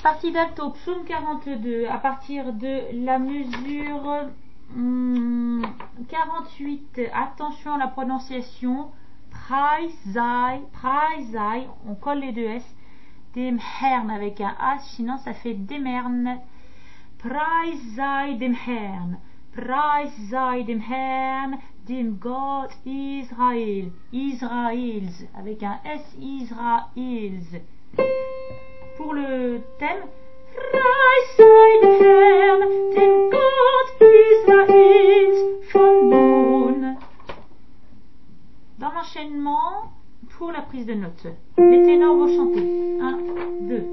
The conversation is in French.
Partie d'alto, psaume 42, à partir de la mesure 48. Attention à la prononciation. Preis sei, on colle les deux S. Dem Herrn avec un A, sinon ça fait demern. Preis sei dem Herrn. Preis sei dem Herrn, dem Gott Israel. Israels, avec un S, Israels. Pour le thème, Preis sei dem Herrn, dem Gott Israels von nun. Dans l'enchaînement, pour la prise de notes, les ténors vont chanter. 1, 2.